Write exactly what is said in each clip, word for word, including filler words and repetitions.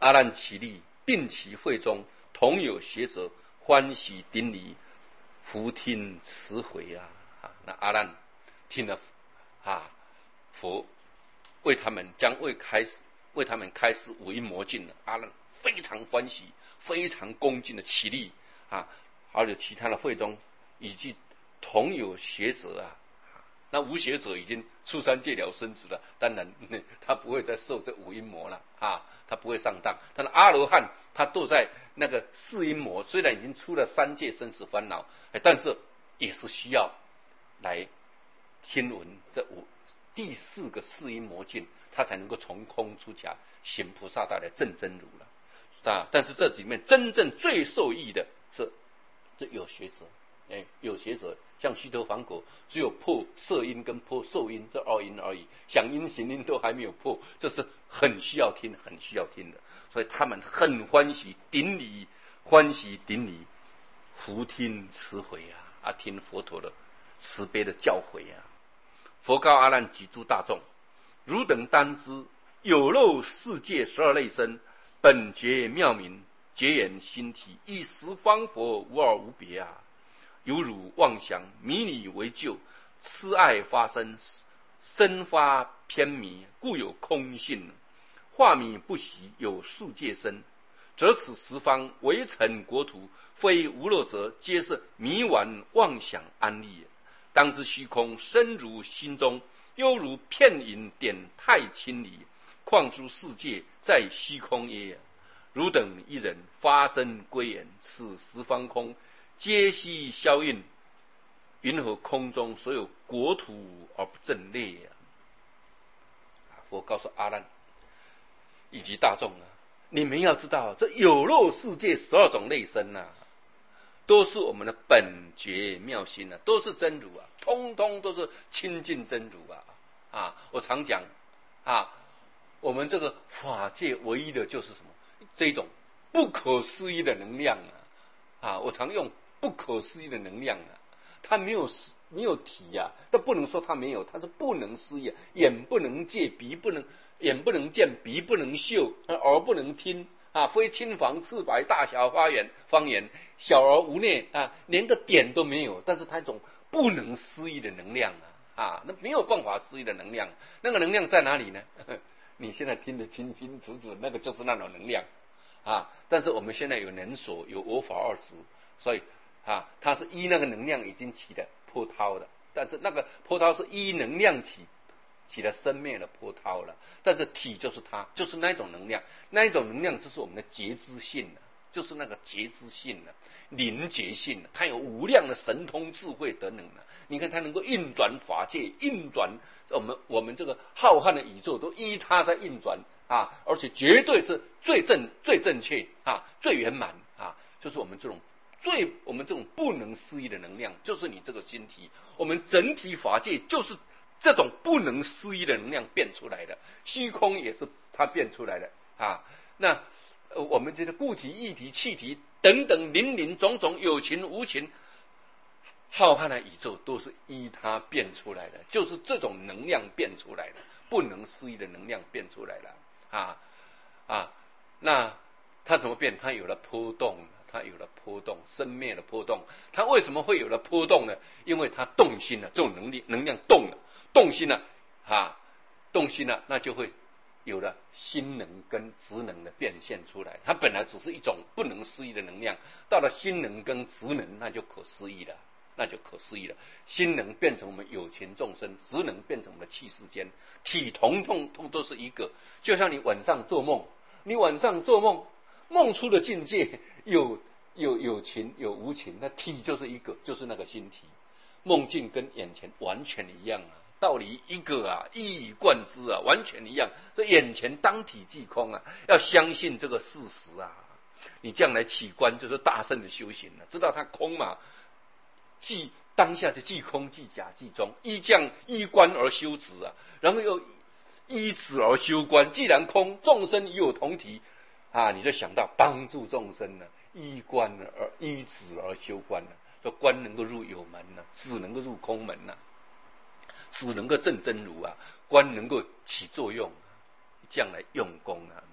阿难起立，并其会中，同有学者欢喜顶礼，伏听慈回啊！啊，那阿难听了啊，佛为他们将会开始为他们开始五阴魔镜了。阿难非常欢喜，非常恭敬的起立啊，还有其他的会中以及同有学者啊。那无学者已经出三界了生死了，当然他不会再受这五阴魔了啊，他不会上当。但是阿罗汉他都在那个四阴魔，虽然已经出了三界生死烦恼，但是也是需要来听闻这五第四个四阴魔境，他才能够从空出家，行菩萨道来证真如了啊。但是这里面真正最受益的是这有学者。哎，有学者像须陀洹果，只有破色音跟破受音这二音而已，响音行音都还没有破，这是很需要听很需要听的，所以他们很欢喜顶礼，欢喜顶礼，伏听慈回啊啊，听佛陀的慈悲的教诲啊。佛告阿难及诸大众：汝等当知，有漏世界十二类身，本觉妙明，觉眼心体，一十方佛，无二无别啊。有汝妄想，迷你为旧，痴爱发生，生发偏迷，故有空性。化迷不习有世界身，则此十方围城国土，非无漏者，皆是迷顽妄想安立。当知虚空深如心中，犹如片影点太清理，况诸世界在虚空也。汝等一人发真归言，此十方空皆悉消印，云何空中所有国土而不震裂啊？佛告诉阿难以及大众啊，你们要知道，这有漏世界十二种类身啊，都是我们的本觉妙心啊，都是真如啊，通通都是清净真如啊！啊，我常讲啊，我们这个法界唯一的就是什么？这种不可思议的能量啊！啊，我常用不可思议的能量啊，它没有没有体呀、啊，但不能说它没有，它是不能思议、啊，眼不能见，鼻不能眼不能见，鼻不能嗅，耳不能听啊，非青黄赤白大小花园方言，小而无内啊，连个点都没有，但是它一种不能思议的能量啊啊，那没有办法思议的能量，那个能量在哪里呢？你现在听得清清楚楚，那个就是那种能量。啊！但是我们现在有能所，有我法二十，所以啊，它是依那个能量已经起的波涛的，但是那个波涛是依能量起起了生灭的波涛了。但是体就是它，就是那一种能量，那一种能量就是我们的觉知性了，就是那个觉知性了，灵觉性了，它有无量的神通智慧等等的。你看它能够运转法界，运转我们我们这个浩瀚的宇宙都依它在运转。啊，而且绝对是最正、最正确啊，最圆满啊，就是我们这种最我们这种不能思议的能量，就是你这个心体，我们整体法界就是这种不能思议的能量变出来的，虚空也是它变出来的啊。那、呃、我们这些固体、液体、气体等等林林种种有情无情，浩瀚的宇宙都是依它变出来的，就是这种能量变出来的，不能思议的能量变出来了。啊啊，那它怎么变？它有了波动，它有了波动，生灭的波动。它为什么会有了波动呢？因为它动心了，这种能力能量动了，动心了啊，动心了，那就会有了心能跟职能的变现出来。它本来只是一种不能思议的能量，到了心能跟职能，那就可思议了。那就可思议了，心能变成我们有情众生，职能变成我们的气世间，体统统统都是一个。就像你晚上做梦，你晚上做梦，梦出的境界有有有情有无情，那体就是一个，就是那个心体。梦境跟眼前完全一样啊，道理一个啊，一以贯之啊，完全一样。这眼前当体即空啊，要相信这个事实啊。你将来起观就是大圣的修行了、啊，知道它空嘛？即当下的即空即假即中，依将依观而修止啊，然后又依止而修观。既然空，众生与有同体啊，你就想到帮助众生呢、啊，依观而依止而修观呢、啊，说观能够入有门呢、啊，止能够入空门呢、啊，止能够证真如啊，观能够起作用、啊，将来用功啊。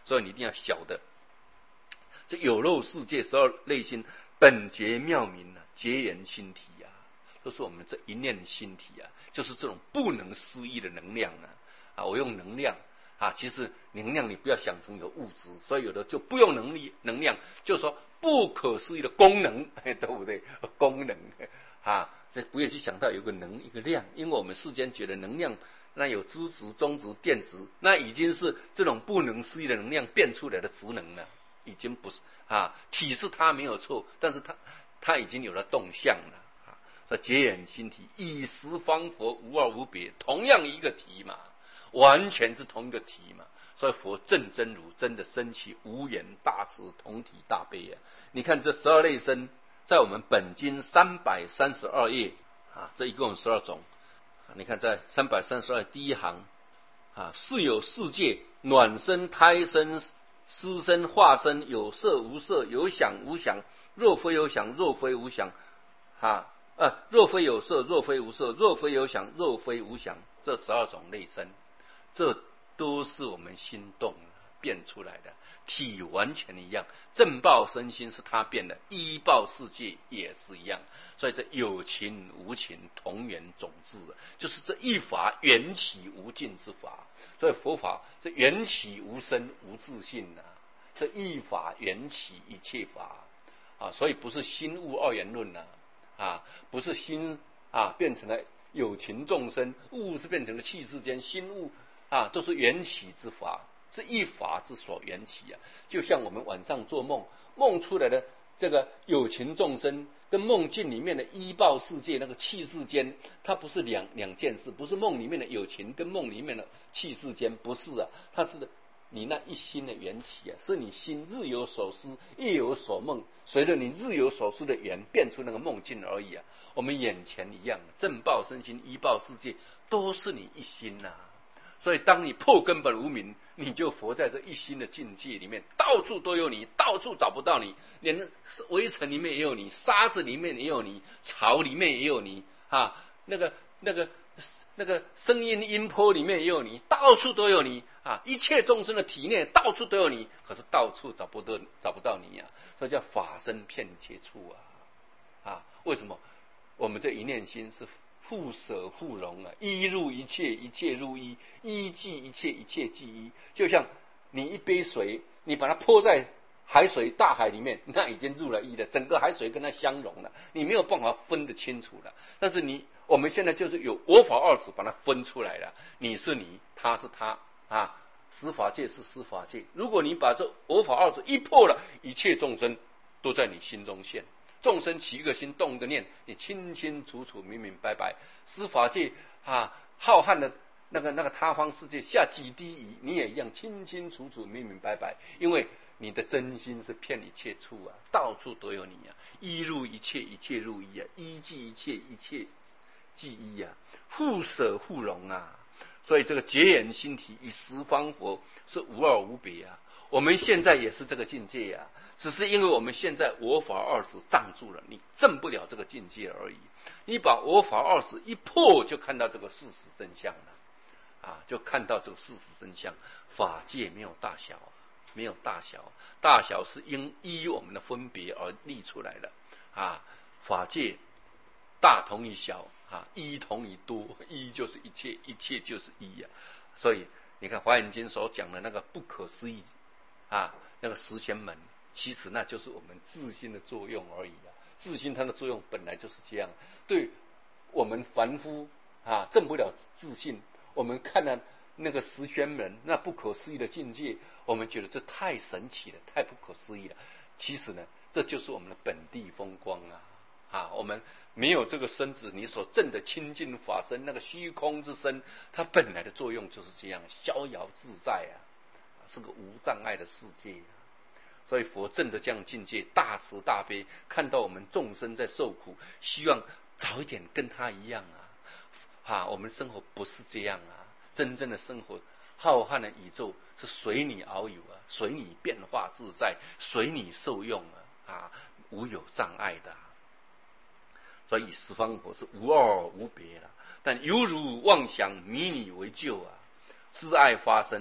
所以你一定要晓得，这有漏世界十二类心本觉妙明啊，结缘心体啊，都是我们这一念心体啊，就是这种不能思议的能量啊。啊，我用能量啊，其实能量你不要想成有物质，所以有的就不用能力能量，就说不可思议的功能，对不对？功能啊，这不要去想到有个能一个量，因为我们世间觉得能量那有质子、中子、电子，那已经是这种不能思议的能量变出来的质能了，已经不是啊，体是它没有错，但是它它已经有了动向了啊。这结缘心体，以十方佛无二无别，同样一个体嘛。完全是同一个体嘛，所以佛正真如真的升起无缘大慈同体大悲啊！你看这十二类身，在我们本经三百三十二页啊，这一共十二种。你看在三百三十二第一行啊，是有世界暖身、胎身、湿身、化身，有色无色，有想无想，若非有想，若非无想啊，呃，若非有色，若非无色，若非有想，若非无想，这十二种类身。这都是我们心动变出来的，体完全一样。正报身心是他变的，依报世界也是一样。所以这有情无情同源种质，就是这一法缘起无尽之法。所以佛法这缘起无生无自性啊，这一法缘起一切法啊，所以不是心物二元论啊，啊，不是心啊变成了有情众生，物是变成了气世间，心物。啊，都是缘起之法，是一法之所缘起啊。就像我们晚上做梦，梦出来的这个有情众生，跟梦境里面的依报世界那个气世间，它不是两两件事，不是梦里面的有情跟梦里面的气世间，不是啊，它是你那一心的缘起啊，是你心日有所思，夜有所梦，随着你日有所思的缘，变出那个梦境而已啊。我们眼前一样，正报身心、依报世界，都是你一心呐、啊。所以当你破根本无明，你就活在这一心的境界里面，到处都有你，到处找不到你，连围城里面也有你，沙子里面也有你，草里面也有你啊，那个那个那个声音音波里面也有你，到处都有你啊，一切众生的体内到处都有你，可是到处找不到找不到你啊，所以叫法身遍接处啊啊！为什么我们这一念心是互舍互融啊，一入一切，一切入一，一即一切，一切即一。就像你一杯水，你把它泼在海水大海里面，那已经入了一了，整个海水跟它相融了，你没有办法分得清楚了。但是你我们现在就是有我法二执把它分出来了，你是你，他是他啊，十法界是十法界。如果你把这我法二执一破了，一切众生都在你心中现。众生起一个心，动一个念，你清清楚楚、明明白白。司法界啊，浩瀚的那个那个他方世界下几滴雨，你也一样清清楚楚、明明白白。因为你的真心是遍一切处啊，到处都有你啊，一入一切，一切入一啊，一即一切，一切即一啊，互舍互融啊。所以这个结缘心体与十方佛是无二无别啊。我们现在也是这个境界啊，只是因为我们现在我法二执障住了，你证不了这个境界而已。你把我法二执一破，就看到这个事实真相了啊，就看到这个事实真相。法界没有大小，没有大小，大小是因依我们的分别而立出来的啊。法界大同于小啊，一同于多，一就是一切，一切就是一啊。所以你看《华严经》所讲的那个不可思议啊，那个十玄门，其实那就是我们自心的作用而已啊。自心它的作用本来就是这样，对我们凡夫啊，证不了自信。我们看了那个十玄门那不可思议的境界，我们觉得这太神奇了，太不可思议了。其实呢，这就是我们的本地风光啊！啊，我们没有这个身子，你所证的清净法身，那个虚空之身，它本来的作用就是这样，逍遥自在啊，是个无障碍的世界啊。所以佛证的这样境界，大慈大悲，看到我们众生在受苦，希望早一点跟他一样啊！啊，我们生活不是这样啊，真正的生活，浩瀚的宇宙是随你遨游啊，随你变化自在，随你受用啊，啊，无有障碍的啊。所以十方佛是无二无别了，但犹如妄想迷你为救啊，知爱发生，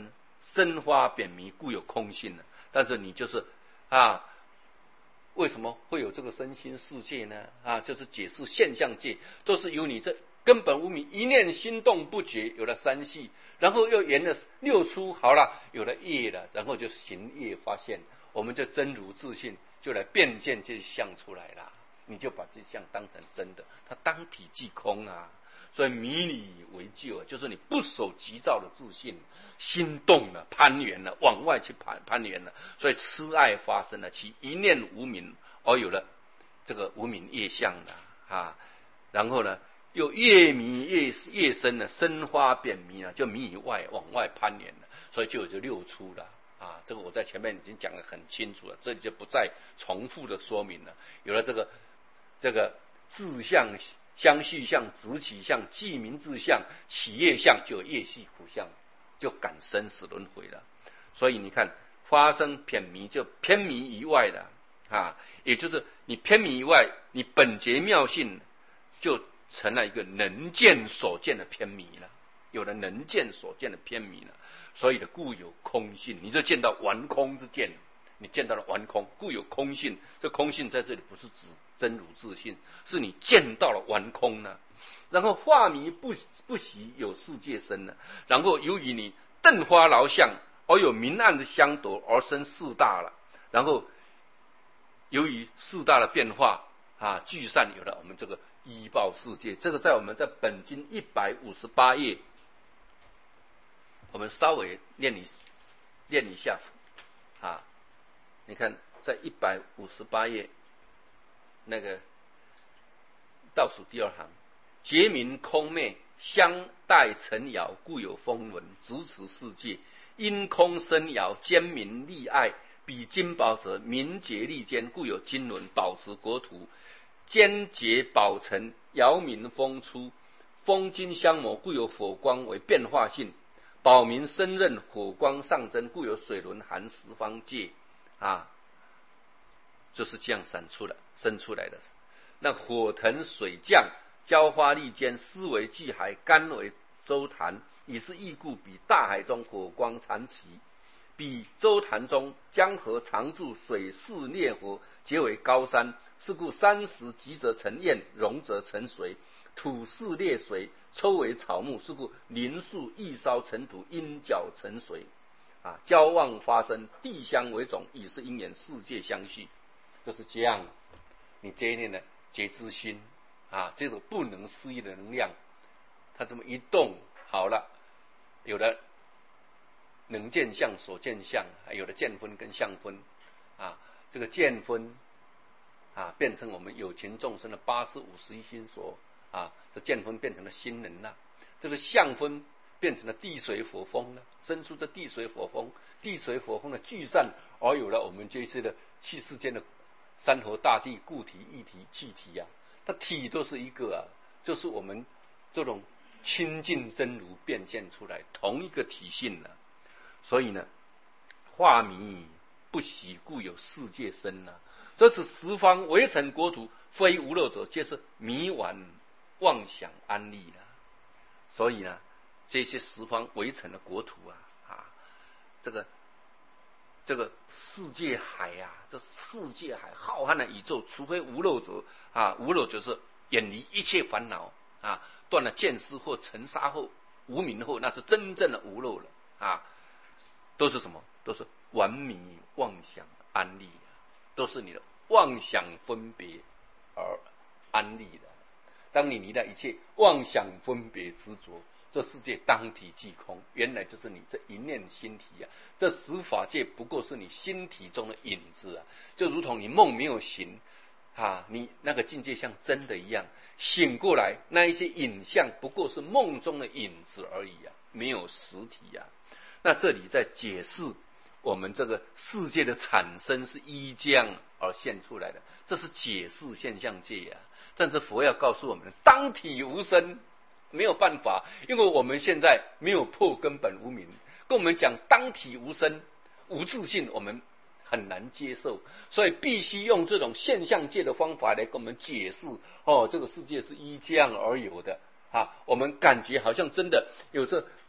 生花扁迷，故有空性呢。但是你就是啊，为什么会有这个身心世界呢？啊，就是解释现象界，都是由你这根本无明一念心动不绝，有了三系，然后又沿了六出，好了，有了业了，然后就行业发现，我们就真如自信，就来变现这相出来了。你就把这相当成真的，它当体即空啊。所以迷你为救啊，就是你不守急躁的自信，心动了，攀缘了，往外去攀攀缘了，所以痴爱发生了，其一念无明，而有了这个无明业相的啊。然后呢，又越迷越越深了，生花变迷了，就迷以外往外攀缘了，所以就有这六出了啊。这个我在前面已经讲得很清楚了，这里就不再重复的说明了。有了这个这个自相。相续相、直起相、记名字相、起业相，就有业系苦相，就感生死轮回了。所以你看，发生偏迷就偏迷以外的啊，也就是你偏迷以外，你本觉妙性就成了一个能见所见的偏迷了，有了能见所见的偏迷了，所以的故有空性，你就见到完空之见。你见到了完空，故有空性。这空性在这里不是指真如自性，是你见到了完空呢。然后化迷不不习有世界身呢。然后由于你瞪花劳相，而有明暗的相夺，而生四大了。然后由于四大的变化啊，聚散有了我们这个依报世界。这个在我们在本经一百五十八页，我们稍微念一念一下啊。你看，在一百五十八页那个倒数第二行，觉明空昧，相待尘摇，故有风闻，执持世界，因空生摇，兼明利爱，比金宝者，明觉利坚，故有金轮，保持国土，坚结宝尘，摇明风出，风金相磨，故有火光为变化性，宝明生刃，火光上升，故有水轮含十方界。啊，就是这样闪出来、生出来的。那火腾水降，浇花利坚，思为巨海，干为周坛，以是异故，比大海中火光长齐，比周坛中江河常驻，水势烈火，皆为高山。是故山石急则成堰，溶则成水，土势裂水，抽为草木。是故林树易烧成土，阴角成水。啊，交望发生，地相为种，以是因缘世界相续，就是这样。你这一念的觉知心啊，这种不能思议的能量，它这么一动，好了，有了能见相、所见相，还有了见分跟相分啊。这个见分啊，变成我们有情众生的八十五十一心所啊，这见分变成了心能了。这个相分变成了地水火风了，生出这地水火风，地水火风的聚散，而有了我们这些的气世间的山河大地、固体、液体、气体啊，它体都是一个啊，就是我们这种清净真如变现出来同一个体性了。所以呢，化迷不习，故有世界身啊。这次十方围城国土，非无漏者，皆是迷顽妄想安立了。所以呢，这些十方围城的国土啊，啊，这个这个世界海啊，这世界海浩瀚的宇宙，除非无漏者啊，无漏就是远离一切烦恼啊，断了见思或尘沙后无明后，那是真正的无漏了啊，都是什么？都是顽迷妄想安立，都是你的妄想分别而安立的。当你离了一切妄想分别执着，这世界当体即空，原来就是你这一念心体啊！这十法界不过是你心体中的影子啊，就如同你梦没有醒啊，你那个境界像真的一样，醒过来那一些影像不过是梦中的影子而已啊，没有实体啊。那这里在解释我们这个世界的产生是依这样而现出来的，这是解释现象界啊。但是佛要告诉我们，当体无生，没有办法，因为我们现在没有破根本无明，跟我们讲当体无生、无自性，我们很难接受，所以必须用这种现象界的方法来跟我们解释。哦，这个世界是依这样而有的啊，我们感觉好像真的有这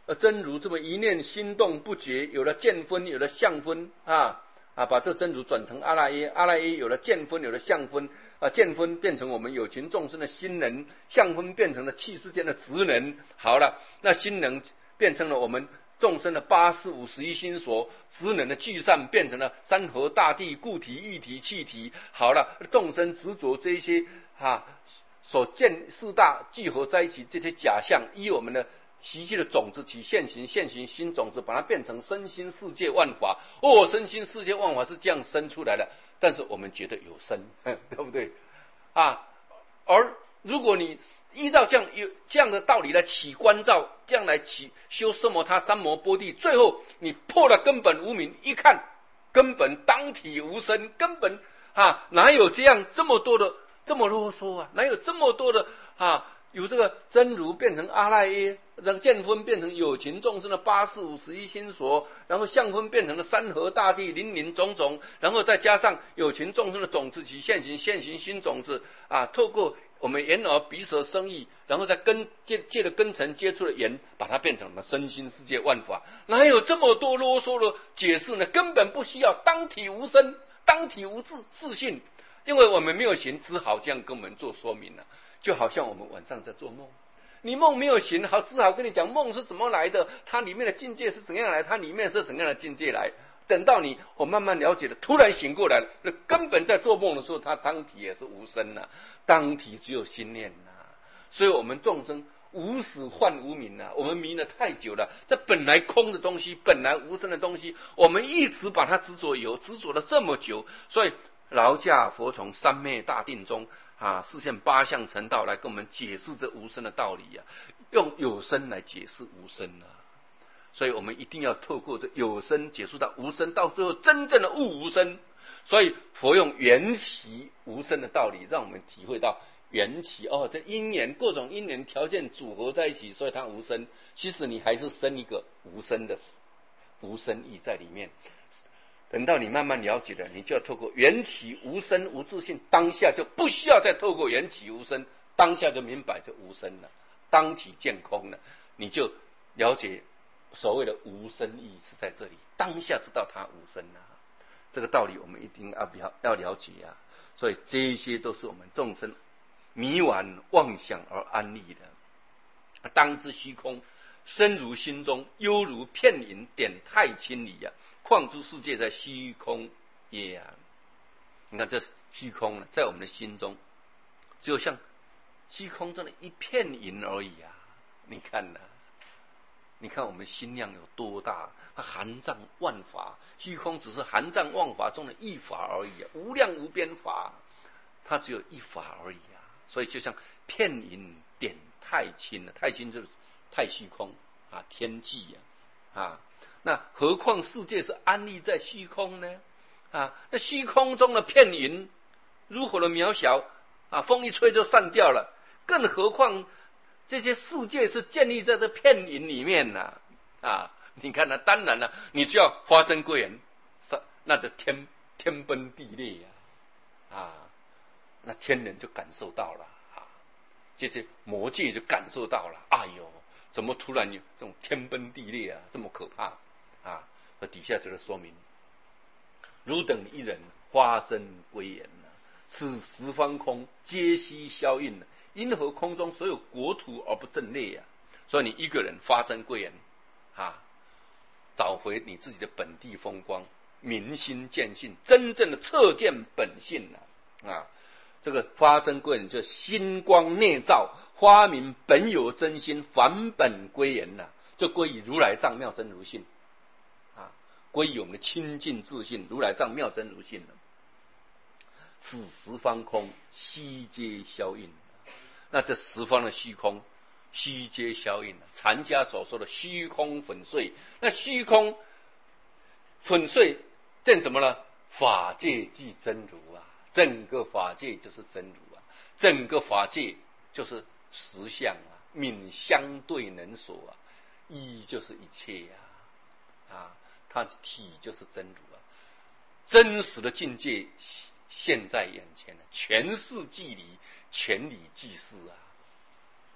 呃真如这么一念心动不绝，有了见分，有了相分啊啊，把这真如转成阿赖耶，阿赖耶有了见分，有了相分啊，见分变成我们有情众生的心能，相分变成了气世间的职能。好了，那心能变成了我们众生的八识五十一心所，职能的聚散变成了山河大地、固体、液体、气体。好了，众生执着这些啊所见四大聚合在一起，这些假象依我们的习气的种子起现行，现行心种子把它变成身心世界万法。哦，身心世界万法是这样生出来的，但是我们觉得有生，对不对啊？而如果你依照这样有这样的道理来起观照，这样来起修奢摩他三摩波地，最后你破了根本无明，一看根本当体无生，根本啊哪有这样这么多的这么啰嗦啊？哪有这么多的啊？由这个真如变成阿赖耶，让见分变成有情众生的八识五十一心所，然后相分变成了山河大地林林种种，然后再加上有情众生的种子起现行，现行心种子啊，透过我们眼耳鼻舌身意，然后再跟借借着根尘接触的眼，把它变成了身心世界万法。哪有这么多啰嗦的解释呢？根本不需要，当体无生，当体无自自信，因为我们没有行，只好这样跟我们做说明了、啊。就好像我们晚上在做梦，你梦没有醒，好，只好跟你讲梦是怎么来的，它里面的境界是怎样来，它里面是怎样的境界来。等到你我慢慢了解了，突然醒过来了，那根本在做梦的时候，它当体也是无声啊，当体只有心念啊。所以我们众生无始幻无明啊，我们迷了太久了，这本来空的东西，本来无声的东西，我们一直把它执着有，执着了这么久，所以劳驾佛从三昧大定中啊，示现八相成道来跟我们解释这无声的道理啊，用有声来解释无声啊，所以我们一定要透过这有声解释到无声，到最后真正的悟无声。所以佛用缘起无声的道理，让我们体会到缘起哦，这因缘各种因缘条件组合在一起，所以它无声。其实你还是生一个无声的无声意在里面。等到你慢慢了解了，你就要透过缘起无声无自性，当下就不需要再透过缘起无声，当下就明白就无声了，当体见空了，你就了解所谓的无声意是在这里，当下知道它无声啊。这个道理我们一定要要了解啊。所以这些都是我们众生迷顽妄想而安立的。当知虚空，深如心中，幽如片影，点太清理啊。况诸世界在虚空也啊！你看这虚空呢，在我们的心中，只有像虚空中的一片云而已啊！你看呢、啊？你看我们心量有多大？它含藏万法，虚空只是含藏万法中的一法而已啊，无量无边法，它只有一法而已啊！所以就像片云点太清了，太清就是太虚空啊，天际啊啊！那何况世界是安立在虚空呢？啊，那虚空中的片云如何的渺小啊，风一吹就散掉了。更何况这些世界是建立在这片云里面呢、啊？啊，你看呢、啊？当然了，你就要发真归元，那就天天崩地裂呀、啊！啊，那天人就感受到了啊，这些魔界就感受到了，哎呦，怎么突然有这种天崩地裂啊，这么可怕？啊，和底下就是说明，汝等一人花真归元啊，此十方空皆悉消印啊，因何空中所有国土而不震裂啊？所以你一个人发真归元啊，找回你自己的本地风光，明心见性，真正的彻见本性啊！啊，这个发真归元就心光内照，发明本有真心，返本归元呐、啊，就归于如来藏妙真如性。归于我们的清净自信，如来藏妙真如性了。此十方空悉皆消印，那这十方的虚空悉皆消印了。禅家所说的虚空粉碎，那虚空粉碎证什么呢？法界即真如啊，整个法界就是真如啊，整个法界就是实相啊，泯相对能所啊，一就是一切呀 啊, 啊它体就是真如啊，真实的境界现在眼前了，全视即理，全理即是啊，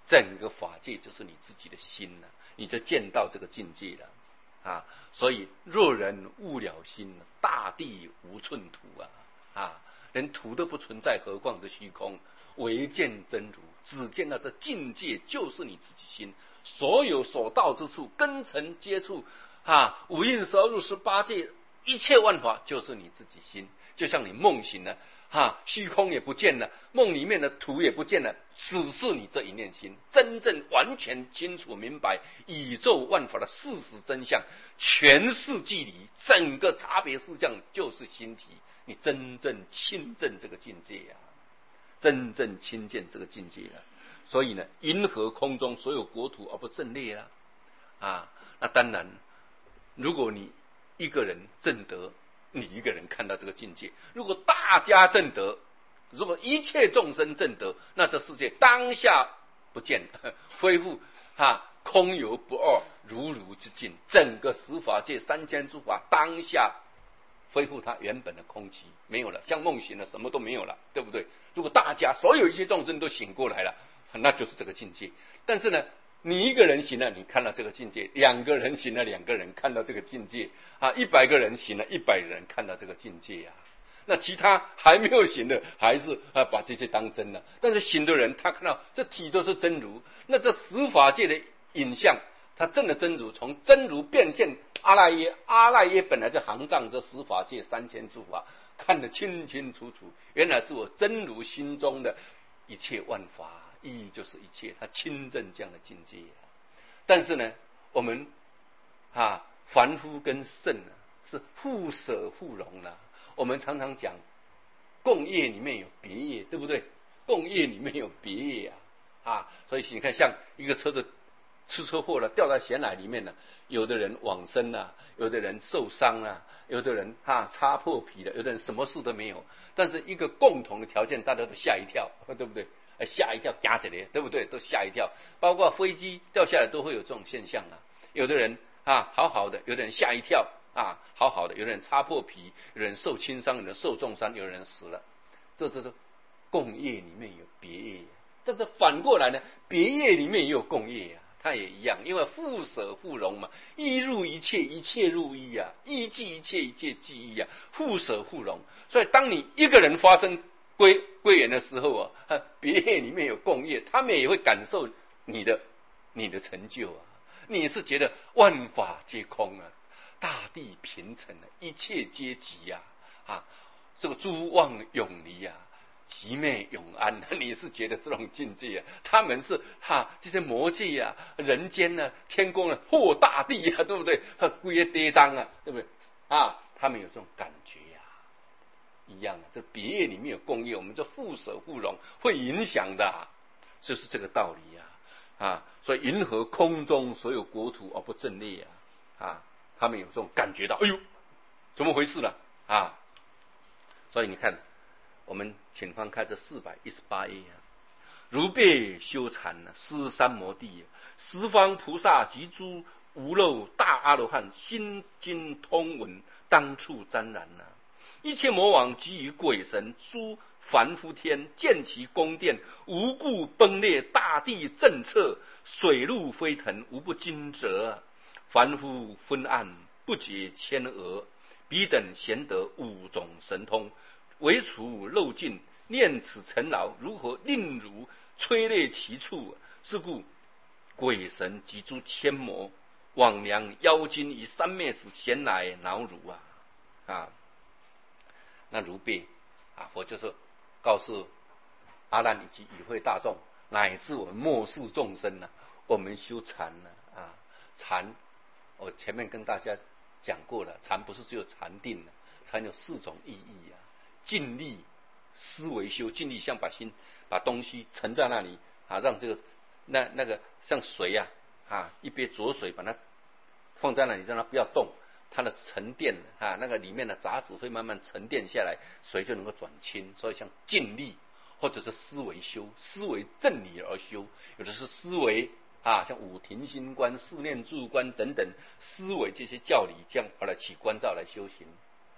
整个法界就是你自己的心了，你就见到这个境界了啊！所以若人悟了心，大地无寸土啊！啊，连土都不存在，何况是虚空？唯见真如，只见到这境界就是你自己心，所有所到之处，根尘接触啊，五蕴十二入十八界，一切万法就是你自己心。就像你梦醒了，哈，虚空也不见了，梦里面的土也不见了，只是你这一念心，真正完全清楚明白宇宙万法的事实真相，全是距离，整个差别事项就是心体，你真正亲证这个境界呀、啊，真正亲见这个境界了。所以呢，银河空中所有国土而不阵列啊，啊，那当然，如果你一个人证得，你一个人看到这个境界；如果大家证得，如果一切众生证得，那这世界当下不见，恢复啊空有不二，如如之境，整个十法界三千诸法当下恢复它原本的空寂，没有了，像梦醒了，什么都没有了，对不对？如果大家所有一切众生都醒过来了，那就是这个境界。但是呢，你一个人醒了，你看到这个境界；两个人醒了，两个人看到这个境界啊；一百个人醒了，一百人看到这个境界啊。那其他还没有醒的，还是啊把这些当真了。但是醒的人，他看到这体都是真如，那这十法界的影像，他证的真如，从真如变现阿赖耶，阿赖耶本来就行藏这十法界三千诸法，看得清清楚楚，原来是我真如心中的一切万法。意义就是一切，他亲证这样的境界、啊。但是呢，我们啊凡夫跟圣啊是互舍互容了、啊。我们常常讲共业里面有别业，对不对？共业里面有别业啊啊，所以你看，像一个车子出车祸了，掉在咸海里面了，有的人往生了、啊，有的人受伤了、啊，有的人啊擦破皮了，有的人什么事都没有。但是一个共同的条件，大家都吓一跳，对不对？吓一跳，夹起来，对不对？都吓一跳，包括飞机掉下来都会有这种现象啊。有的人啊好好的，有的人吓一跳啊好好的，有的人擦破皮，有人受轻伤，有人受重伤，有人死了。这就是共业里面有别业，但是反过来呢，别业里面也有共业啊，它也一样，因为互舍互容嘛，一入一切，一切入一啊，一即一切，一切即一啊，互舍互容。所以当你一个人发生归归元的时候啊，别业里面有共业，他们也会感受你的你的成就啊。你是觉得万法皆空啊，大地平沉啊，一切皆寂啊啊，这个诸妄永离啊，寂灭永安。你是觉得这种境界啊，他们是哈、啊、这些魔界啊、人间啊、天宫啊、或大地啊，对不对？归业跌当啊，对不对啊？他们有这种感觉。一样啊，这别业里面有共业，我们这互舍互容会影响的、啊，就是这个道理呀、啊！啊，所以银河空中所有国土而不阵列啊！啊，他们有这种感觉到，哎呦，怎么回事了啊？所以你看，我们请翻开这四百一十八页啊，如被修禅呢，施三摩地，十方菩萨及诸无漏大阿罗汉，心经通闻，当处沾染呐、啊。一切魔王及于鬼神诸凡夫天，见其宫殿无故崩裂，大地震彻，水陆飞腾，无不惊蛰。凡夫昏暗，不解千讹，彼等贤得五种神通，唯除漏尽，念此尘劳，如何令汝摧裂其处？是故鬼神及诸天魔、魍魉妖精以三昧时，咸来恼汝啊啊！那如被啊，我就是告诉阿难以及与会大众，乃至我们末世众生呢、啊，我们修禅呢啊，禅，我前面跟大家讲过了，禅不是只有禅定的，禅有四种意义啊，静力、思维修，静力像把心把东西沉在那里啊，让这个那那个像水啊啊，一杯浊水把它放在那里，让它不要动。它的沉淀啊，那个里面的杂质会慢慢沉淀下来，水就能够转清。所以像静力或者是思维修，思维正理而修，有的是思维啊，像五停心观、四念住观等等，思维这些教理，这样把它起观照来修行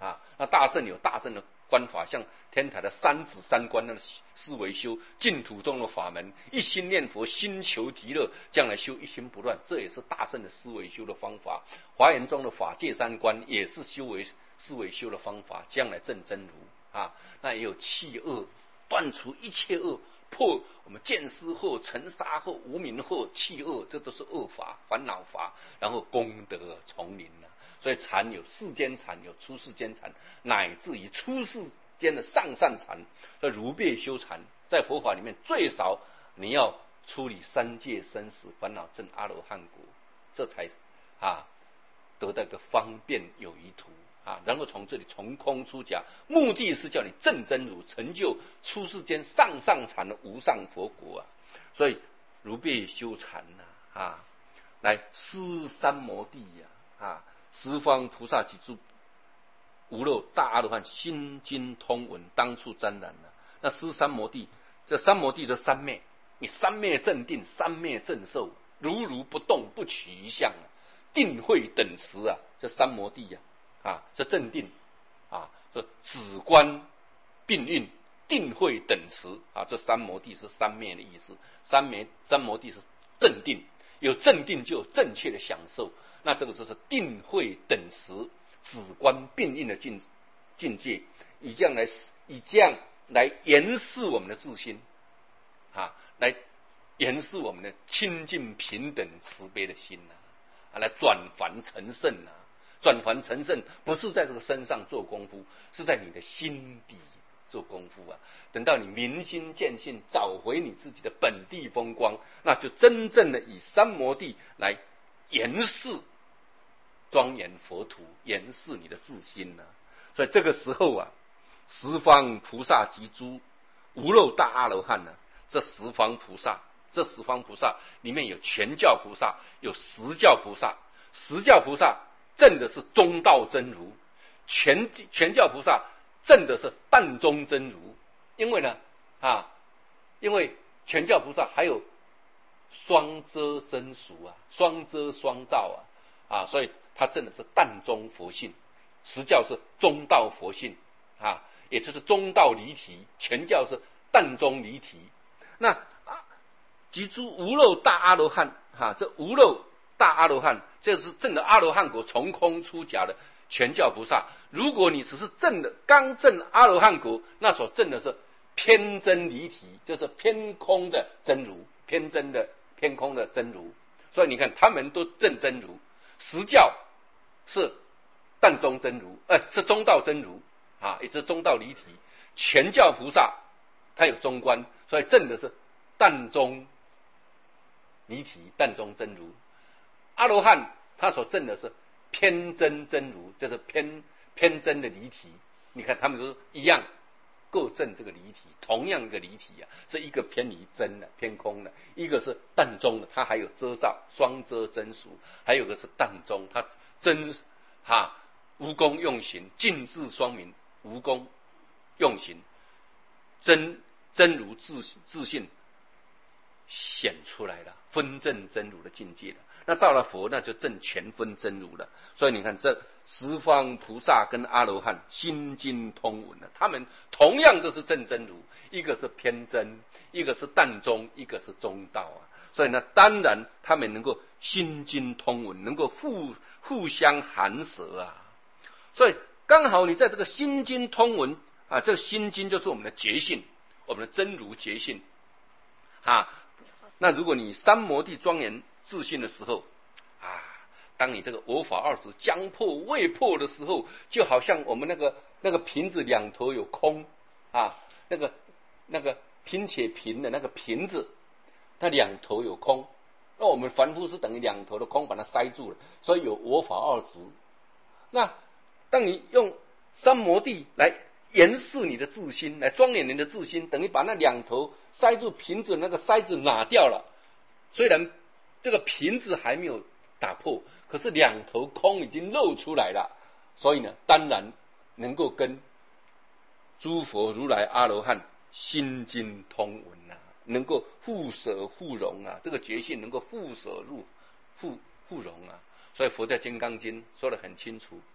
啊。那大圣有大圣的观法，像天台的三子三观那个思维修，净土中的法门，一心念佛，心求极乐，将来修一心不乱，这也是大圣的思维修的方法。华严中的法界三观也是修为思维修的方法，将来证真如啊。那也有弃恶，断除一切恶。破我们见思惑、尘沙惑、无明惑、弃恶，这都是恶法、烦恼法，然后功德丛林啊。所以禅有世间禅，有出世间禅，乃至于出世间的上善禅。那如别修禅，在佛法里面最少你要处理三界生死烦恼证阿罗汉果，这才啊得到个方便有余途。啊，然后从这里从空出假，目的是叫你证真如，成就出世间上上禅的无上佛果啊。所以如别修禅呐，啊，来施三摩地呀，啊，十方菩萨及诸无漏大阿罗汉心经通文，当处沾染了。那施三摩地，这三摩地这三昧，你三昧正定，三昧正受，如如不动，不取一相啊，定慧等持啊，这三摩地呀。啊，这正定啊，这止观并运定慧等持啊，这三摩地是三昧的意思。三昧三摩地是正定，有正定就有正确的享受。那这个就是定慧等持、止观并运的境境界，以这样来以这样来严饰我们的自心啊，来严饰我们的清净平等慈悲的心呐、啊，来转凡成圣呐、啊。转凡成圣不是在这个身上做功夫，是在你的心底做功夫啊。等到你明心见性，找回你自己的本地风光，那就真正的以三摩地来严饰庄严佛土，严饰你的自心啊。所以这个时候啊，十方菩萨及诸无漏大阿罗汉呢、啊，这十方菩萨，这十方菩萨里面有全教菩萨，有实教菩萨，实教菩萨证的是中道真如，全全教菩萨证的是半中真如。因为呢，啊，因为全教菩萨还有双遮真俗啊，双遮双照啊，啊，所以他证的是淡中佛性，实教是中道佛性啊，也就是中道离体，全教是淡中离体。那啊，及诸无漏大阿罗汉，哈、啊，这无漏大阿罗汉，这是证的阿罗汉果从空出假的全教菩萨。如果你只是证的刚证阿罗汉果，那所证的是偏真离体，就是偏空的真如，偏真的偏空的真如。所以你看，他们都证真如，实教是淡中真如，呃，是中道真如啊，也就是中道离体。全教菩萨他有中观，所以证的是淡中离体，淡中真如。阿罗汉他所证的是偏真真如，就是偏偏真的离体。你看他们都一样，各证这个离体，同样一个离体啊，是一个偏离真的偏空的，一个是淡中的，它还有遮罩，双遮真俗，还有个是淡中，它真哈无功用行，尽智双明，无功用行，真真如自自信显出来了，分证真如的境界了。那到了佛，那就证全分真如了。所以你看，这十方菩萨跟阿罗汉心经通文了，他们同样都是证真如，一个是偏真，一个是淡中，一个是中道啊。所以呢，当然他们能够心经通文，能够互互相含舍啊。所以刚好你在这个心经通文啊，这个心经就是我们的觉性，我们的真如觉性啊。那如果你三摩地庄严自信的时候啊，当你这个我法二执将破未破的时候，就好像我们那个那个瓶子两头有空啊，那个那个拼且平的那个瓶子，它两头有空，那我们凡夫是等于两头的空把它塞住了，所以有我法二执。那当你用三摩地来严饰你的自心，来庄严你的自心，等于把那两头塞住瓶子那个塞子拿掉了。虽然这个瓶子还没有打破，可是两头空已经露出来了，所以呢，当然能够跟诸佛如来阿罗汉心经通文啊，能够互舍互融啊，这个觉性能够互舍入互互融啊。所以佛在《金刚经》说得很清楚，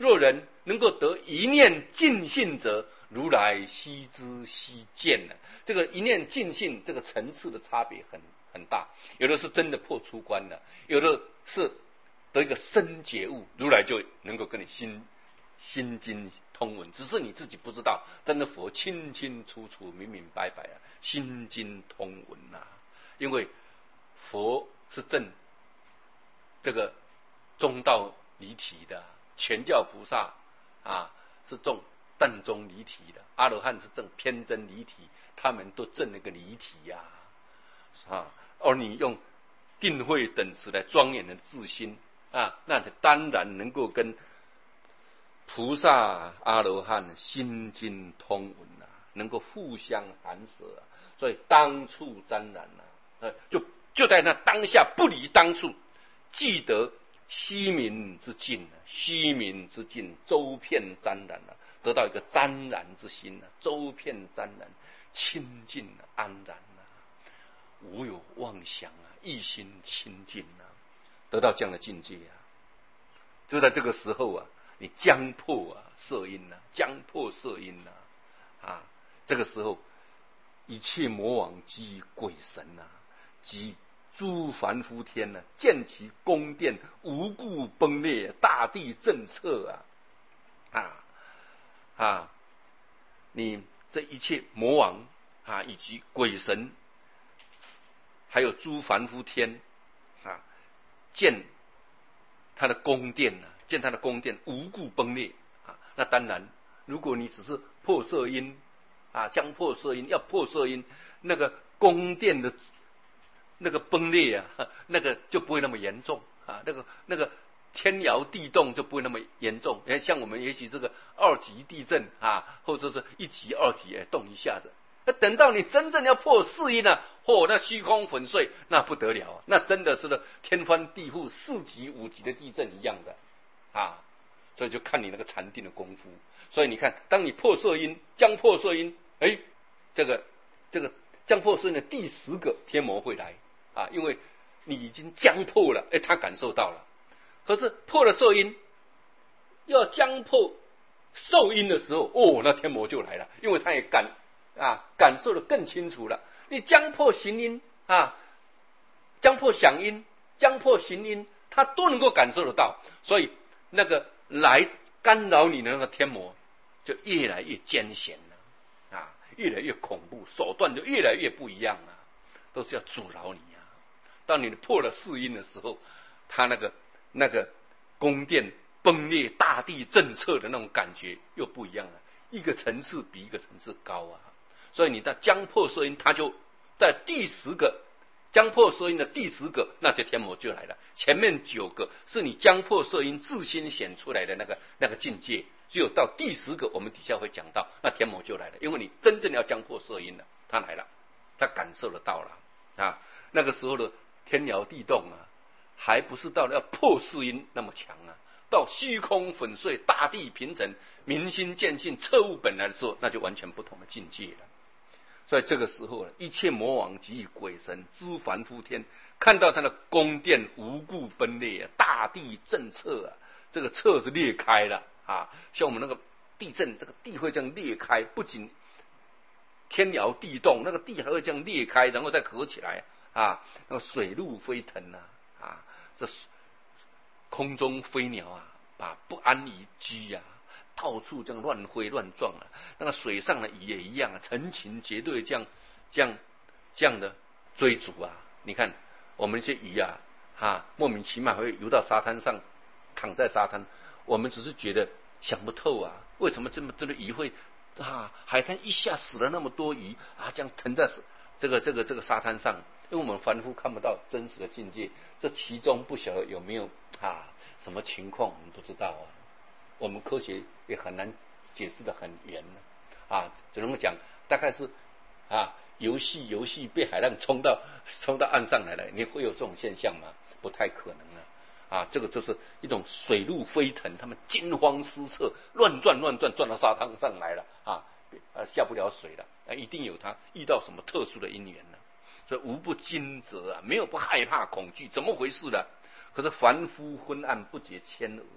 若人能够得一念尽性者，如来悉知悉见了。这个一念尽性，这个层次的差别很很大。有的是真的破出关了，有的是得一个深觉悟，如来就能够跟你心心经通文，只是你自己不知道。真的佛清清楚楚、明明白白啊，心经通文呐、啊。因为佛是证这个中道离体的，全教菩萨啊是证淡中离体的，阿罗汉是证偏真离体，他们都证那个离体呀、啊，啊，而你用定慧等词来庄严的自心啊，那当然能够跟菩萨、阿罗汉心经通文啊，能够互相含摄啊，所以当处沾染啊。就就在那当下，不离当处，记得西民之境，西民之境，周遍沾染了，得到一个沾染之心啊，周遍沾染，清净安然啊，无有妄想啊，一心清净啊，得到这样的境界啊。就在这个时候啊，你将破啊摄因啊，将破摄因啊，啊，这个时候一切魔王及鬼神啊。及诸凡夫天呢、啊，见其宫殿无故崩裂，大地震彻啊啊啊！你这一切魔王啊，以及鬼神，还有诸凡夫天啊，见他的宫殿呢、啊，见他的宫殿无故崩裂啊。那当然，如果你只是破色音啊，将破色音，要破色音，那个宫殿的。那个崩裂啊，那个就不会那么严重啊，那个那个天摇地动就不会那么严重。像我们也许这个二级地震啊，或者是一级、二级哎动一下子，那等到你真正要破四音呢，嚯、哦，那虚空粉碎，那不得了啊，那真的是的天翻地覆、四级、五级的地震一样的啊。所以就看你那个禅定的功夫。所以你看，当你破色音、将破色音，哎，这个这个将破色音的第十个天魔会来。啊，因为你已经将破了，哎，他感受到了。可是破了受因，要将破受因的时候，哦，那天魔就来了，因为他也感啊感受的更清楚了。你将破行因啊，将破响因，将破行因，他都能够感受得到，所以那个来干扰你的那个天魔就越来越艰险了啊，越来越恐怖，手段就越来越不一样了，都是要阻挠你。当你破了四因的时候，他那个那个宫殿崩裂、大地震彻的那种感觉又不一样了，一个层次比一个层次高啊！所以你的将破色因，他就在第十个将破色因的第十个，那这天魔就来了。前面九个是你将破色因自心显出来的那个那个境界，只有到第十个，我们底下会讲到，那天魔就来了，因为你真正要将破色因了，他来了，他感受得到了啊，那个时候的。天摇地动啊，还不是到了要破世音那么强啊，到虚空粉碎、大地平整、明心见性、彻悟本来的时候，那就完全不同的境界了。所以这个时候，一切魔王及鬼神、诸凡夫天，看到他的宫殿无故崩裂啊，大地震彻啊，这个彻是裂开了啊，像我们那个地震，这个地会这样裂开，不仅天摇地动，那个地还会这样裂开，然后再合起来。啊，那个水陆飞腾啊，啊，这空中飞鸟啊，把不安于居啊，到处这样乱飞乱撞啊。那个水上的鱼也一样啊，成群结队这样、这样、这样的追逐啊。你看我们这些鱼啊，啊，莫名其妙会游到沙滩上，躺在沙滩，我们只是觉得想不透啊，为什么这么多的鱼会啊？海滩一下死了那么多鱼啊，这样腾在这个这个这个沙滩上。因为我们凡夫看不到真实的境界，这其中不晓得有没有啊什么情况，我们不知道啊。我们科学也很难解释得很圆啊，只能讲大概是啊游戏游戏被海浪冲到冲到岸上来了，你会有这种现象吗？不太可能啊！啊，这个就是一种水陆飞腾，他们惊慌失措，乱转乱转，转到沙滩上来了啊，呃下不了水了，啊，一定有他遇到什么特殊的因缘呢？所以无不惊蛰啊，没有不害怕恐惧，怎么回事呢？可是凡夫昏暗不觉牵额啊，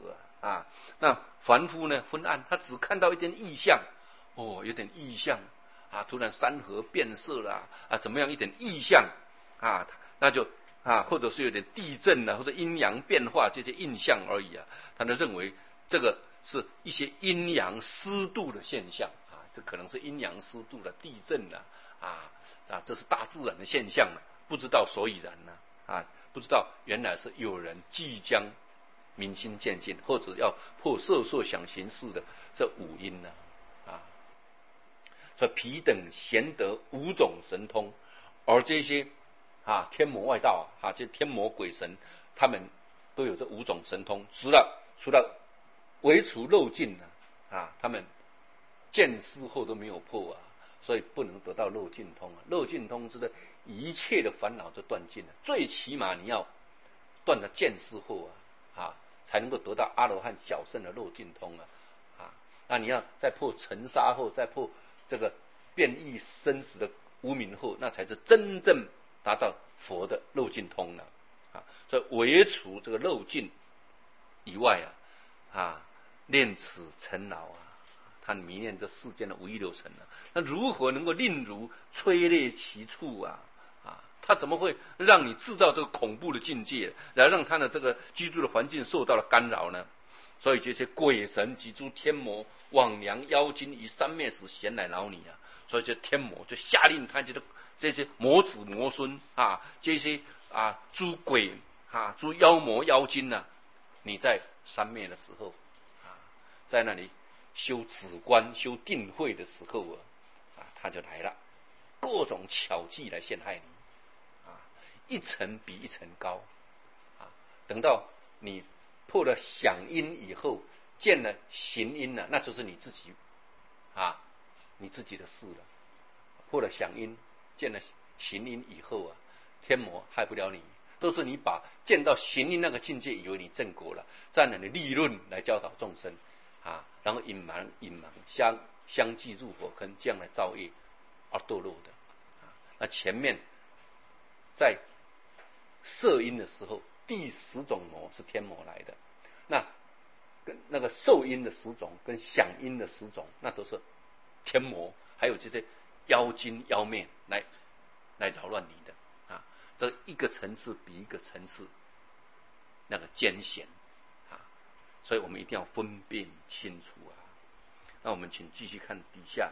啊。那凡夫呢昏暗，他只看到一点异象，哦，有点异象啊，突然山河变色了啊，怎么样一点异象啊，那就啊，或者是有点地震啊，或者阴阳变化这些印象而已啊，他就认为这个是一些阴阳湿度的现象啊，这可能是阴阳湿度的地震了啊啊，这是大自然的现象了，不知道所以然呢啊，不知道原来是有人即将明心见性，或者要破色受想行识的这五阴呢啊，所以彼等贤得五种神通，而这些啊天魔外道啊，这天魔鬼神，他们都有这五种神通，除了除了唯除漏尽呢啊，他们见思后都没有破啊，所以不能得到漏尽通啊。漏尽通之的一切的烦恼就断尽了，最起码你要断了见思后啊啊，才能够得到阿罗汉小圣的漏尽通啊啊。那你要再破尘沙后，再破这个变异生死的无明后，那才是真正达到佛的漏尽通了啊。所以唯除这个漏尽以外啊啊，念此尘劳啊，他迷恋这世间的五欲六尘啊，那如何能够令如摧裂其处啊啊？他怎么会让你制造这个恐怖的境界，来让他的这个居住的环境受到了干扰呢？所以这些鬼神及诸天魔、魍魉妖精于三昧时咸来扰你啊！所以这天魔就下令他这个这些魔子魔孙啊，这些啊诸鬼啊、诸妖魔妖精啊，你在三昧的时候啊，在那里修止观、修定慧的时候啊，啊他就来了，各种巧计来陷害你啊，一层比一层高啊。等到你破了想因以后，见了行因了，那就是你自己啊，你自己的事了。破了想因，见了行因以后啊，天魔害不了你，都是你把见到行因那个境界，以为你正果了，占了你利润来教导众生啊，然后隐瞒隐瞒相相继入火坑，这样来造业而堕落的啊。那前面在摄因的时候，第十种魔是天魔来的，那跟那个受因的十种跟想因的十种，那都是天魔，还有这些妖精妖魅来来扰乱你的啊。这一个层次比一个层次那个艰险啊，所以我们一定要分辨清楚啊。那我们请继续看底下，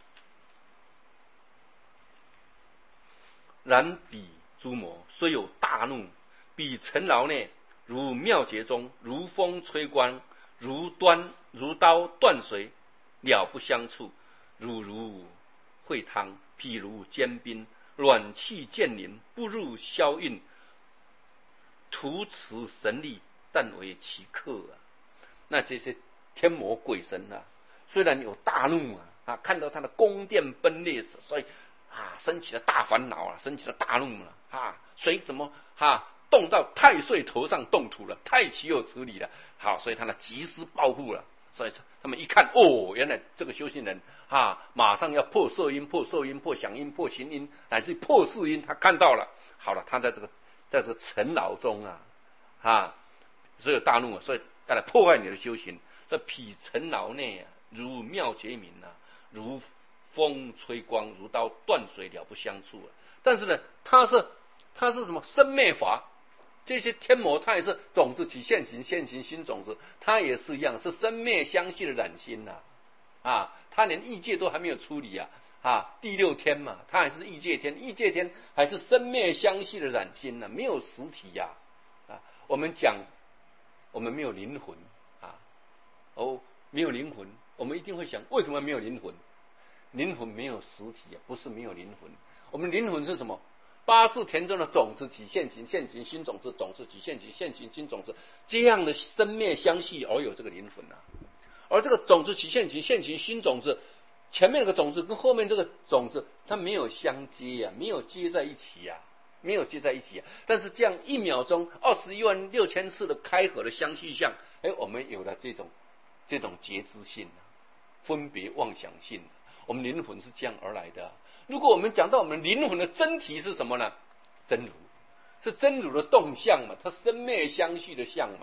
然彼诸魔虽有大怒，彼尘劳内如妙劫中，如风吹光，如端如刀断水，了不相触，如如会汤，譬如坚冰，暖气渐临，不入消印，徒持神力，但为其客啊。那这些天魔鬼神啊，虽然有大怒啊，啊看到他的宫殿崩裂，所以啊生起了大烦恼啊，生起了大怒了啊，水怎么啊动到太岁头上动土了，太岂有此理了。好，所以他呢及时报复了。所以他们一看，哦，原来这个修行人啊，马上要破色因、破受因、破想因、破行因，乃至破世因，他看到了。好了，他在这个在这个尘劳中啊，啊，所以有大怒啊，所以要来破坏你的修行。这彼尘劳内啊，如妙觉明啊，如风吹光，如刀断水，了不相触啊。但是呢，他是他是什么生灭法？这些天魔他也是种子起现行，现行新种子，他也是一样，是生灭相续的染心呐、啊，啊，他连异界都还没有处理啊，啊，第六天嘛，他还是异界天，异界天还是生灭相续的染心呢、啊，没有实体呀、啊，啊，我们讲我们没有灵魂啊，哦，没有灵魂，我们一定会想，为什么没有灵魂？灵魂没有实体啊，不是没有灵魂，我们灵魂是什么？八识田中的种子起现行，现行新种子，种子起现行，现行新种子，这样的生灭相续而有这个灵魂啊。而这个种子起现行，现行新种子，前面那个种子跟后面这个种子，它没有相接呀、啊，没有接在一起呀、啊，没有接在一起、啊。但是这样一秒钟二十一万六千次的开合的相续相，哎，我们有了这种这种觉知性啊，分别妄想性、啊，我们灵魂是这样而来的、啊。如果我们讲到我们灵魂的真体是什么呢？真如，是真如的动向嘛，它生灭相续的相嘛。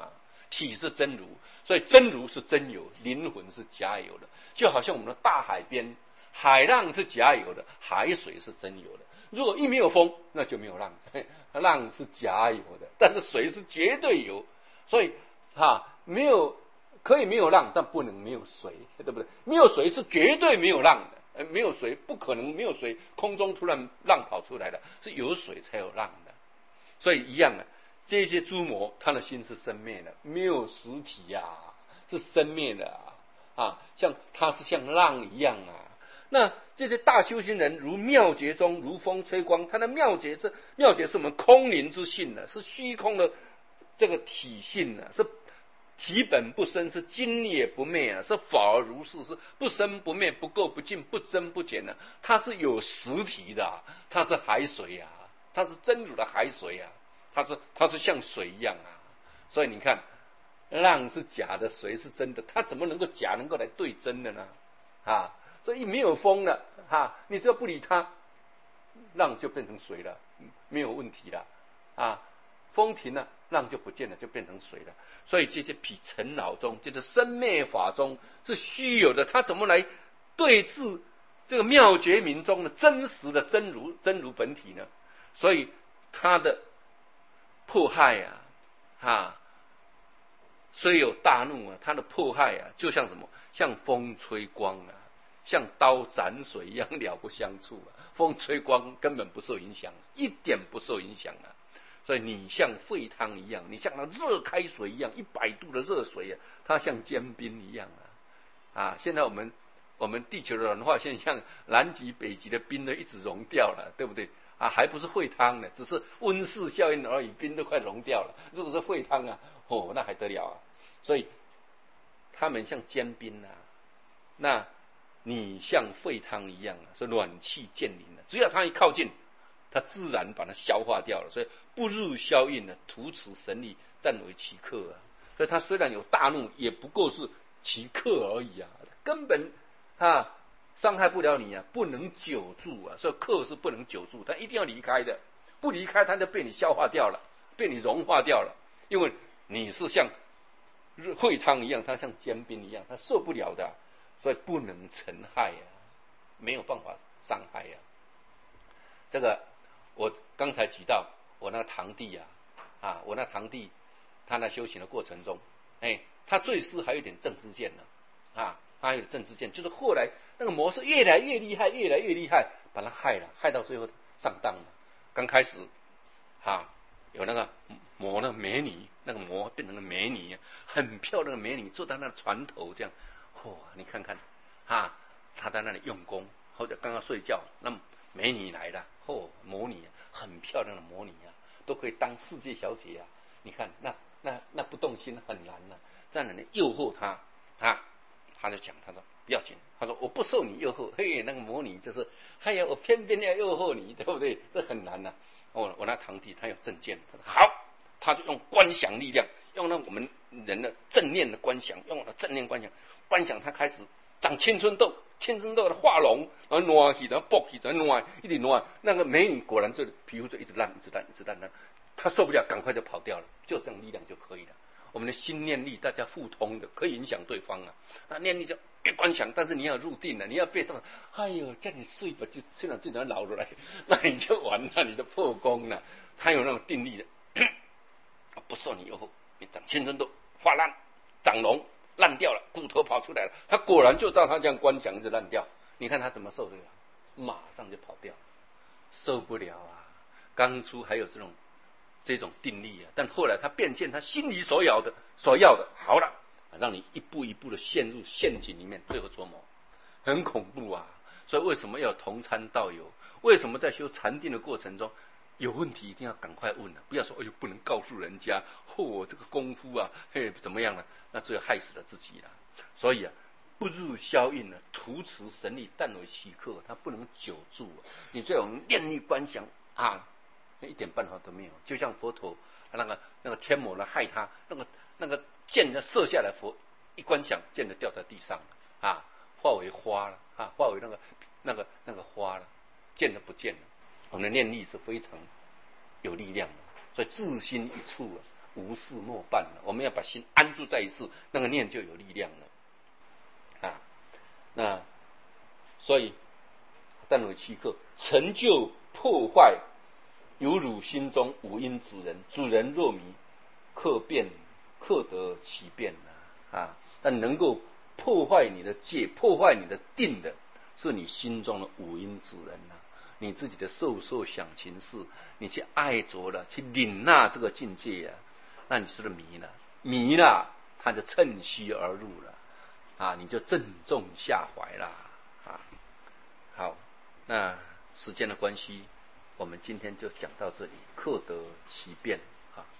体是真如，所以真如是真有，灵魂是假有的。就好像我们的大海边，海浪是假有的，海水是真有的。如果一没有风，那就没有浪，浪是假有的，但是水是绝对有。所以哈，没有可以没有浪，但不能没有水，对不对？没有水是绝对没有浪的，没有水不可能没有水，空中突然浪跑出来的，是有水才有浪的。所以一样的，这些诸魔他的心是生灭的，没有实体呀、啊，是生灭的啊，啊，像他是像浪一样啊。那这些大修行人如妙觉中如风吹光，他的妙觉是妙觉是我们空灵之性呢，是虚空的这个体性呢，是体本不生，是今也不灭啊，是法而如是，是不生不灭，不垢不净，不增不减的，它是有实体的、啊，它是海水啊，它是真如的海水啊，它是它是像水一样啊。所以你看，浪是假的，水是真的，它怎么能够假能够来对真的呢？啊，所以没有风了啊，你只要不理它，浪就变成水了，没有问题了啊。风停了，浪就不见了，就变成水了。所以这些比尘劳中，就是生灭法中是虚有的，它怎么来对治这个妙觉明中的真实的真如真如本体呢？所以它的迫害啊，啊，虽有大怒啊，它的迫害啊，就像什么？像风吹光啊，像刀斩水一样了不相处啊。风吹光根本不受影响，一点不受影响啊。所以你像沸汤一样，你像那热开水一样，一百度的热水啊，它像坚冰一样啊！啊，现在我们我们地球的暖化现象，南极、北极的冰都一直融掉了，对不对？啊，还不是沸汤呢，只是温室效应而已，冰都快融掉了。如果是沸汤啊，哦，那还得了啊！所以他们像坚冰啊，那你像沸汤一样啊，是暖气渐临了，只要它一靠近，它自然把它消化掉了。所以不入消印呢，徒持神力，但为其客啊。所以他虽然有大怒，也不过是其客而已啊，根本啊伤害不了你啊，不能久住啊。所以客是不能久住，他一定要离开的，不离开他就被你消化掉了，被你融化掉了。因为你是像沸汤一样，它像坚冰一样，它受不了的，所以不能尘害啊，没有办法伤害啊。这个我刚才提到我那个堂弟啊，啊，我那堂弟他那修行的过程中，哎，他最是还有点正知见呢，啊，他还有正知见，就是后来那个魔是越来越厉害，越来越厉害，把他害了，害到最后上当了。刚开始，啊，有那个魔那个美女，那个魔变成了美女，很漂亮的美女坐在那船头这样，嚯、哦，你看看，啊，他在那里用功，或者刚刚睡觉，那么美女来了，嚯、哦，魔女很漂亮的魔女啊，都可以当世界小姐啊！你看那那那不动心很难啊，在那里诱惑他啊，他就讲，他说不要紧，他说我不受你诱惑，嘿，那个魔女就是，哎呀，我偏偏要诱惑你，对不对？这很难呐、啊。我我那堂弟他有正见，他说好，他就用观想力量，用那我们人的正念的观想，用了正念观想，观想他开始长青春痘。青春痘的化脓，然后挪起，然后爆起，然后挪，一直挪，那个美女果然这皮肤就一直烂，一直烂，一直烂烂，她受不了，赶快就跑掉了，就这样力量就可以了。我们的心念力大家互通的，可以影响对方啊。那念力就越观想，但是你要入定了，你要被动，哎呦，叫你睡吧，就现在最早老了来，那你就完了，你的破功了。他有那种定力的，不受你诱惑，你长青春痘、发烂、长脓。烂掉了，骨头跑出来了，他果然就照他这样观想一直烂掉，你看他怎么受这个？马上就跑掉，受不了啊！刚出还有这种这种定力啊，但后来他变现他心里所要的所要的，好了，让你一步一步的陷入陷阱里面，最后琢磨，很恐怖啊！所以为什么要同参道友？为什么在修禅定的过程中？有问题一定要赶快问了、啊，不要说哎呦不能告诉人家，嚯、哦、这个功夫啊，嘿怎么样了？那只有害死了自己了。所以啊，不入消印呢，徒持神力，但为其客，他不能久住、啊。你这种念力观想啊，一点办法都没有。就像佛陀那个那个天魔来害他，那个那个箭的射下来，佛一观想，箭就掉在地上了啊，化为花了啊，化为那个那个那个花了，箭都不见了。我们的念力是非常有力量的，所以自心一处啊， 无事莫办了。我们要把心安住在一处，那个念就有力量了啊。那所以但为七克，成就破坏，有汝心中五阴之人，主人若迷，克变克得其变啊。但能够破坏你的戒，破坏你的定的，是你心中的五阴之人啊。你自己的受受想行识，你去爱着了，去领纳这个境界啊，那你说的迷了，迷了，他就趁虚而入了啊，你就正中下怀了啊。好，那时间的关系，我们今天就讲到这里，克得其变。